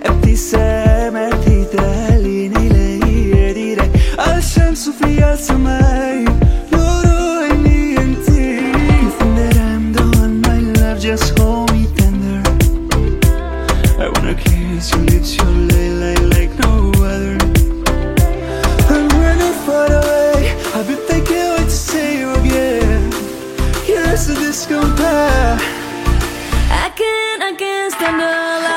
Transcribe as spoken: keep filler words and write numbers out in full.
ابتسامة تهليني ليه direi الشمس في السماء نور إني أنتي If that I'm the one my love just hold me tender I wanna kiss your lips your light like no other And when you're far away I've been thinking what to say you again Here's the disco path I can't, I can't stand alone